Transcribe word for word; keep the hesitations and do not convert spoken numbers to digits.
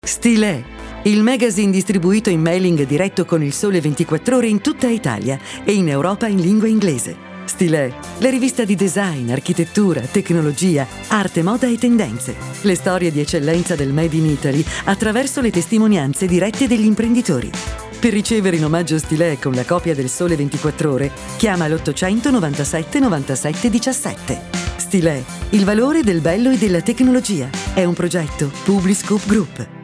Stilè, il magazine distribuito in mailing diretto con il Sole ventiquattro Ore in tutta Italia e in Europa in lingua inglese. Stilè, la rivista di design, architettura, tecnologia, arte, moda e tendenze. Le storie di eccellenza del Made in Italy attraverso le testimonianze dirette degli imprenditori. Per ricevere in omaggio Stilè con la copia del Sole ventiquattro Ore, chiama l'ottocento novantasette novantasette diciassette. Stilè, il valore del bello e della tecnologia. È un progetto Publiscoop Group.